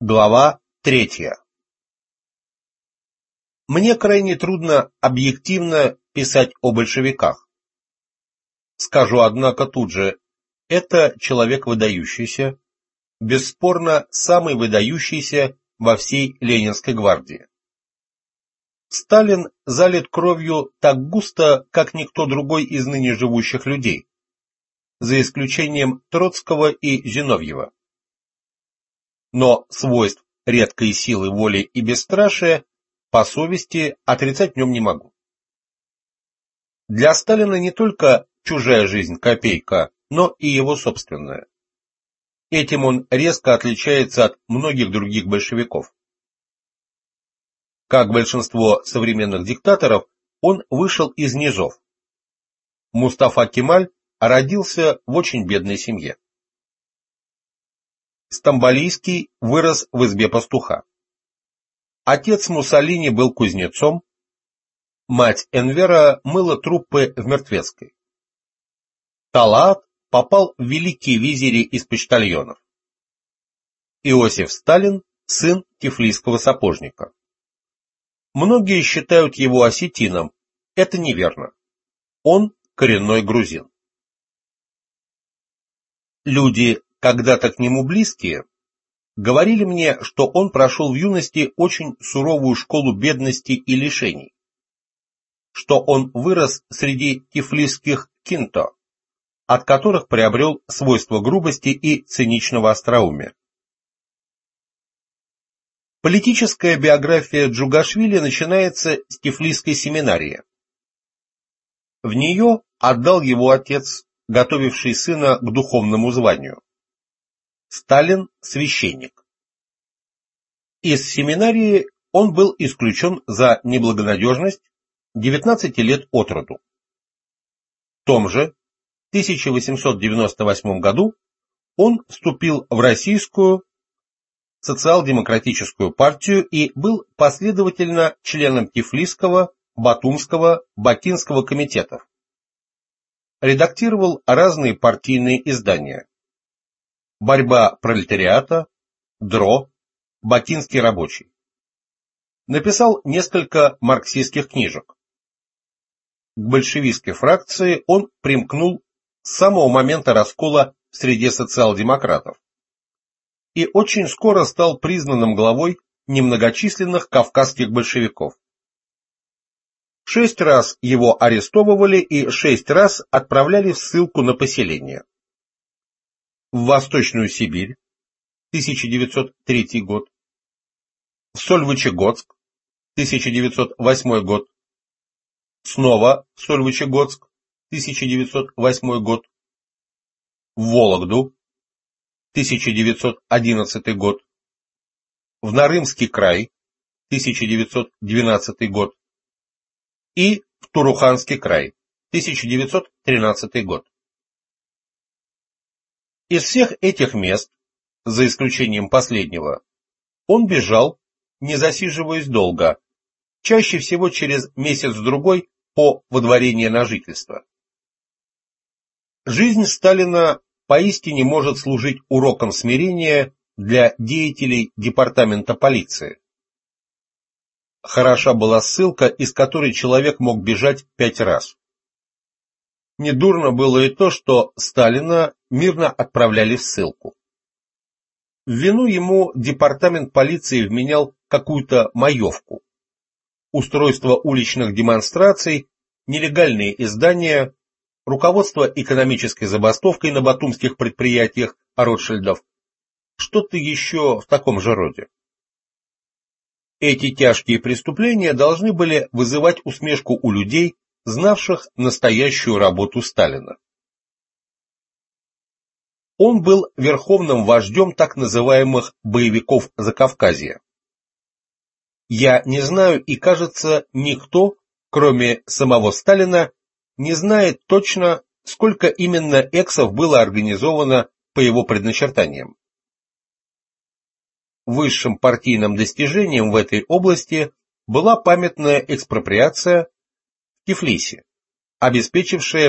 Глава 3. Мне крайне трудно объективно писать о большевиках. Скажу, однако, тут же, это человек выдающийся, бесспорно самый выдающийся во всей Ленинской гвардии. Сталин залит кровью так густо, как никто другой из ныне живущих людей, за исключением Троцкого и Зиновьева. Но свойств редкой силы воли и бесстрашия по совести отрицать в нем не могу. Для Сталина не только чужая жизнь копейка, но и его собственная. Этим он резко отличается от многих других большевиков. Как большинство современных диктаторов, он вышел из низов. Мустафа Кемаль родился в очень бедной семье. Стамболийский вырос в избе пастуха. Отец Муссолини был кузнецом, мать Энвера мыла труппы в Мертвецкой. Талаат попал в великие визири из почтальонов. Иосиф Сталин – сын тифлисского сапожника. Многие считают его осетином, это неверно. Он коренной грузин. Люди, когда-то к нему близкие, говорили мне, что он прошел в юности очень суровую школу бедности и лишений, что он вырос среди тифлисских кинто, от которых приобрел свойства грубости и циничного остроумия. Политическая биография Джугашвили начинается с Тифлисской семинарии. В нее отдал его отец, готовивший сына к духовному званию. Сталин – священник. Из семинарии он был исключен за неблагонадежность 19 лет от роду. В том же 1898 году он вступил в Российскую социал-демократическую партию и был последовательно членом Тифлисского, Батумского, Бакинского комитетов. Редактировал разные партийные издания: «Борьба пролетариата», «ДРО», «Бакинский рабочий». Написал несколько марксистских книжек. К большевистской фракции он примкнул с самого момента раскола в среде социал-демократов и очень скоро стал признанным главой немногочисленных кавказских большевиков. 6 раз его арестовывали и 6 раз отправляли в ссылку на поселение. В Восточную Сибирь, 1903 год, в Сольвычегодск, 1908 год, снова в Сольвычегодск, 1908 год, в Вологду, 1911 год, в Нарымский край, 1912 год и в Туруханский край, 1913 год. Из всех этих мест, за исключением последнего, он бежал, не засиживаясь долго, чаще всего через месяц-другой по выдворению на жительство. Жизнь Сталина поистине может служить уроком смирения для деятелей департамента полиции. Хороша была ссылка, из которой человек мог бежать 5 раз. Недурно было и то, что Сталина мирно отправляли в ссылку. В вину ему департамент полиции вменял какую-то маевку: устройство уличных демонстраций, нелегальные издания, руководство экономической забастовкой на батумских предприятиях Ротшильдов, что-то еще в таком же роде. Эти тяжкие преступления должны были вызывать усмешку у людей, знавших настоящую работу Сталина. Он был верховным вождем так называемых боевиков Закавказья. Я не знаю, и, кажется, никто, кроме самого Сталина, не знает точно, сколько именно эксов было организовано по его предначертаниям. Высшим партийным достижением в этой области была памятная экспроприация в Тифлисе, обеспечившая большевистской партии несколько лет полезной работы.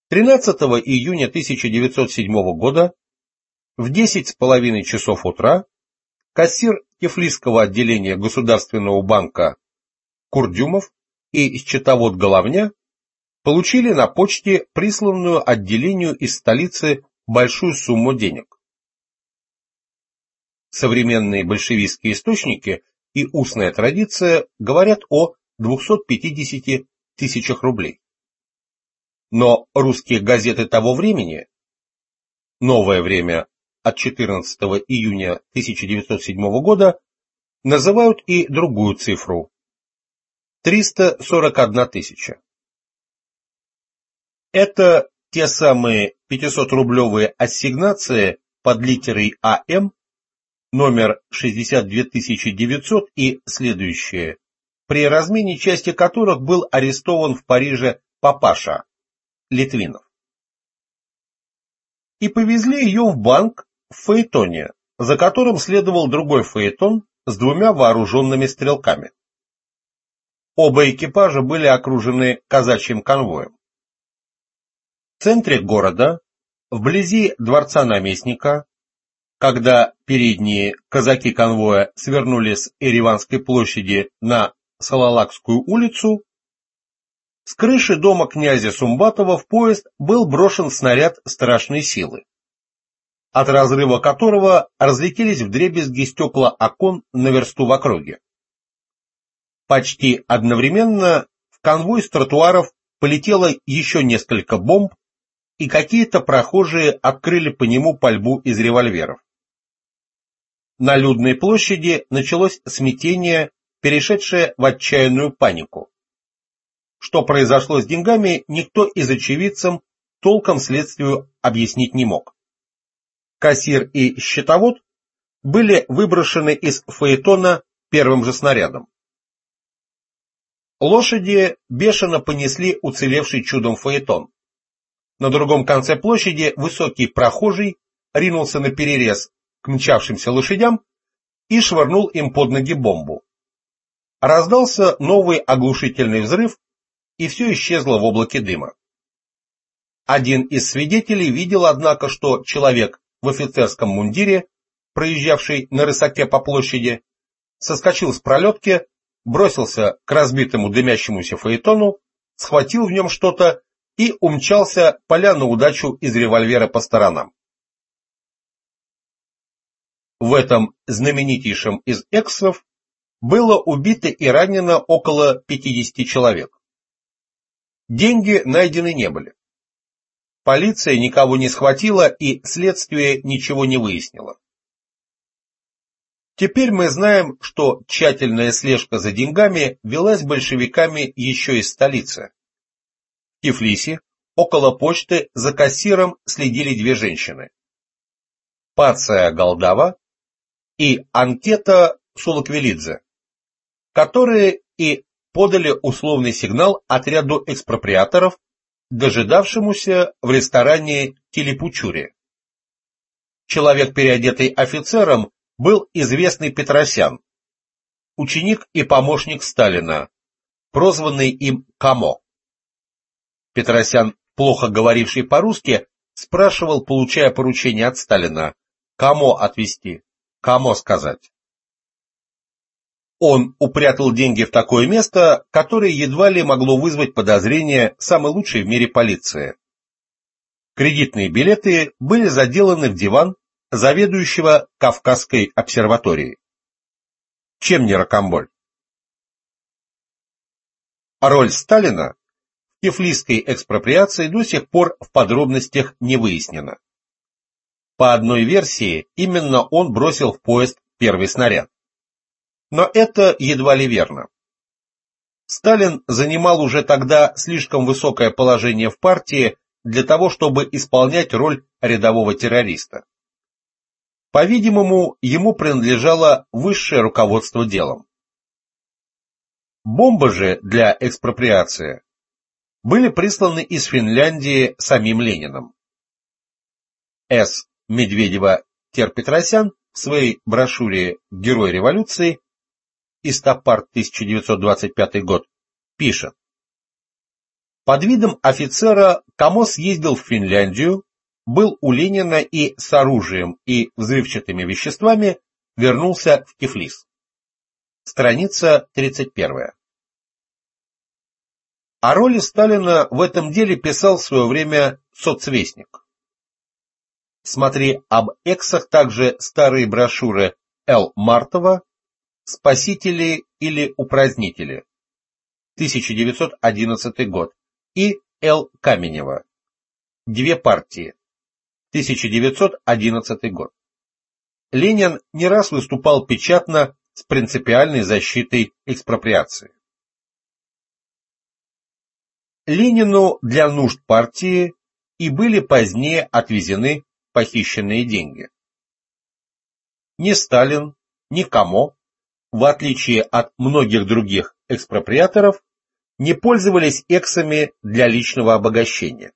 13 июня 1907 года в 10:30 часов утра кассир Тифлисского отделения Государственного банка Курдюмов и счетовод Головня получили на почте присланную отделению из столицы большую сумму денег. Современные большевистские источники и устная традиция говорят о 250 тысячах рублей. Но русские газеты того времени, «Новое время» от 14 июня 1907 года, называют и другую цифру – 341 тысяча. Это те самые 500-рублевые ассигнации под литерой АМ, номер 62900 и следующие, при размене части которых был арестован в Париже папаша Литвинов. И повезли ее в банк в фаэтоне, за которым следовал другой фаэтон с двумя вооруженными стрелками. Оба экипажа были окружены казачьим конвоем. В центре города, вблизи дворца наместника, когда передние казаки конвоя свернули с Ереванской площади на Салалакскую улицу, с крыши дома князя Сумбатова в поезд был брошен снаряд страшной силы, от разрыва которого разлетелись вдребезги стекла окон на версту в округе. Почти одновременно в конвой с тротуаров полетело еще несколько бомб, и какие-то прохожие открыли по нему пальбу из револьверов. На Людной площади началось смятение, перешедшее в отчаянную панику. Что произошло с деньгами, никто из очевидцев толком следствию объяснить не мог. Кассир и счетовод были выброшены из фаэтона первым же снарядом. Лошади бешено понесли уцелевший чудом фаэтон. На другом конце площади высокий прохожий ринулся наперерез к мчавшимся лошадям и швырнул им под ноги бомбу. Раздался новый оглушительный взрыв, и все исчезло в облаке дыма. Один из свидетелей видел, однако, что человек в офицерском мундире, проезжавший на рысаке по площади, соскочил с пролетки, бросился к разбитому дымящемуся фаэтону, схватил в нем что-то и умчался, паля на удачу из револьвера по сторонам. В этом знаменитейшем из эксов было убито и ранено около 50 человек. Деньги найдены не были. Полиция никого не схватила, и следствие ничего не выяснило. Теперь мы знаем, что тщательная слежка за деньгами велась большевиками еще из столицы. В Тифлисе, около почты, за кассиром следили две женщины. Пация Голдава и Анкета Сулаквилидзе, которые и подали условный сигнал отряду экспроприаторов, дожидавшемуся в ресторане Телепучури. Человек, переодетый офицером, был известный Петросян, ученик и помощник Сталина, прозванный им Камо. Петросян, плохо говоривший по-русски, спрашивал, получая поручение от Сталина, кому отвезти, кому сказать. Он упрятал деньги в такое место, которое едва ли могло вызвать подозрение самой лучшей в мире полиции. Кредитные билеты были заделаны в диван заведующего Кавказской обсерваторией. Чем не рокамболь? Роль Сталина в тифлисской экспроприации до сих пор в подробностях не выяснена. По одной версии, именно он бросил в поезд первый снаряд. Но это едва ли верно. Сталин занимал уже тогда слишком высокое положение в партии для того, чтобы исполнять роль рядового террориста. По-видимому, ему принадлежало высшее руководство делом. Бомбы же для экспроприации были присланы из Финляндии самим Лениным. С. Медведева-Петросян в своей брошюре «Герой революции» Истопарт 1925 год пишет: Под видом офицера Камо съездил в Финляндию, был у Ленина и с оружием и взрывчатыми веществами вернулся в Тифлис. Страница 31. О роли Сталина в этом деле писал в свое время соцвестник. Смотри об эксах также старые брошюры Л. Мартова «Спасители или упразднители», 1911 год, и Л. Каменева «Две партии», 1911 год. Ленин не раз выступал печатно с принципиальной защитой экспроприации. Ленину для нужд партии и были позднее отвезены похищенные деньги. Ни Сталин, ни Камо, в отличие от многих других экспроприаторов, не пользовались эксами для личного обогащения.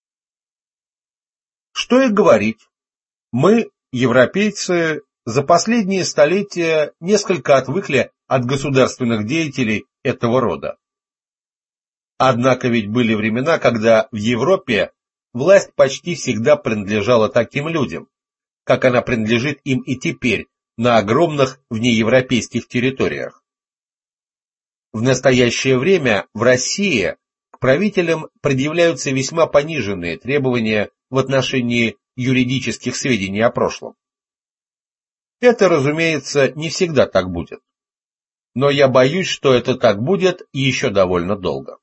Что и говорить, мы, европейцы, за последние столетия несколько отвыкли от государственных деятелей этого рода. Однако ведь были времена, когда в Европе власть почти всегда принадлежала таким людям, как она принадлежит им и теперь на огромных внеевропейских территориях. В настоящее время в России к правителям предъявляются весьма пониженные требования в отношении юридических сведений о прошлом. Это, разумеется, не всегда так будет. Но я боюсь, что это так будет еще довольно долго.